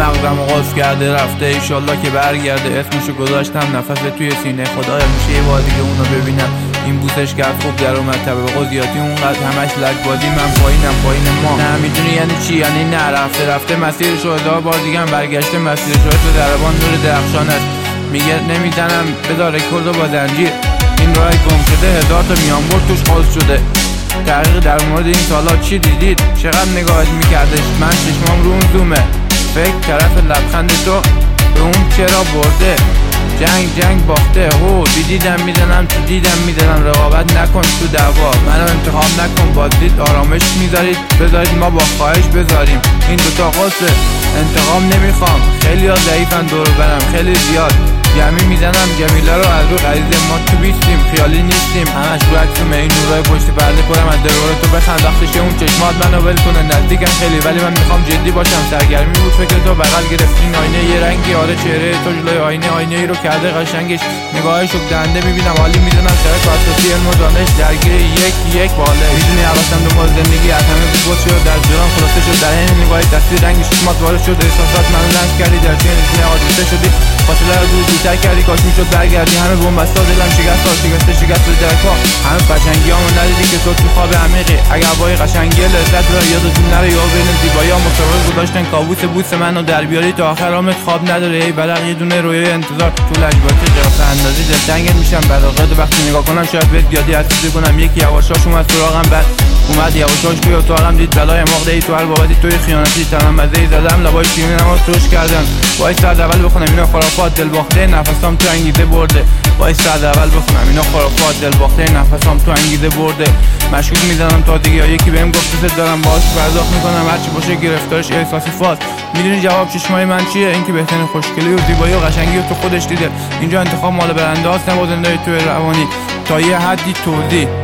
مغزم قاز کرده رفته، ایشالله که برگرده. اسمشو گذاشتم نفس توی سینه، خدایا میشه یه بار دیگه اونو ببینم. این بوسش کرد خوب در اومد، طبق زیادی اونقدر همش لک بازی. من پایین ما نه میدونی یعنی چی، یعنی نه رفته مسیرشو 1000 بار دیگه هم برگشته مسیرشو. تو دربان نور درخشان است، میگه نمیزنم بذار رکوردو با زنجیر. این راه گم شده 1000 تا میانبر توش قاز شده. تحقیق در مورد این سالا چی دیدید؟ چقدر نگاهت میکردش؟ من چشمام رو اون زومه، فکر طرف لبخند تو به اون چرا برده. جنگ باخته، هو دیدم میزنم تو دیدم میزنم. رقابت نکن تو دعوا، منو انتخاب نکن. بازدید آرامش میذارید، بذارید ما با خواهش بذاریم. این دوتا قصه انتقام نمیخوام. خیلی ها ضعیفن دور برم، خیلی زیاد جمعی میزنم جمیله رو از رو غریزه. ما تو بیستیم، خیالی نیستیم. همش رو عکسومه این نورای پشت پرده پرم از دربار تو بخند. وقتشه اون چشمات منو ول کنه، نزدیکم خیلی ولی من میخوام جدی باشم. سرگرمی بود فکر تو بغل گرفت این آینه یه رنگی. آره چهره تو جلوی آینه ای رو کرده قشنگش. نگاهش شوک دهنده میبینم، حالی میدونم شرک و اساسی علم و دانش درگیر یک باله. میدونی حواسم دنبال زندگی از همه بود شد، در جرام خلاصه شد. در این نگاهی تصویر رنگ چشمات وارد شد. احساسات منو لمس کردی، در چین رسیدن آدرسه شدی. فاصله رو دورتر کردی، کاش میشد برگردی. همه بن‌بستا دلم شکست درکا. همه قشنگیامو ندیدی که تو خواب عمیقی. اگه هوای قشنگی لذت رو یادتون نره، یا بین زیبایی‌ها مسابقه گذاشتن کابوس بوس منو در بیاری. تا آخر عمرت خواب نداره ای برق یه دونه رویای انتظار. تو لجباتی قیافه اندازی دلتنگت میشم براقت. وقتی نگاه کنم شاید بهت بیادی حسیزی کنم. یکی یواشاش اومد سراغم، بعد اومد یواشاش توی اتاقم. دید بلای مغده ای تو هر بابتی توی خیانتی. تنم مزه‌ای زدم، لبای شیرین نماز توش کردم. وایس از اول بخونم اینا خرافات، دل باخته نفسام تو انگیزه برده. وایس از اول بخونم اینا خرافات، دل باخته نفسام تو انگیزه برده. مشکوک میزنم تا دیگه یکی بهم گفت دوست دارم، باهاش پرداخت میکنم هرچی باشه. گرفتارش احساسی فاز. میدونی جواب چشمای من چیه؟ اینکه بهترین خوشگلی و زیبایی و قشنگی رو تو خودش دیده. اینجا انتخاب مال برنده هاست، نه بازنده توی روانی. تا یه حدی توضیح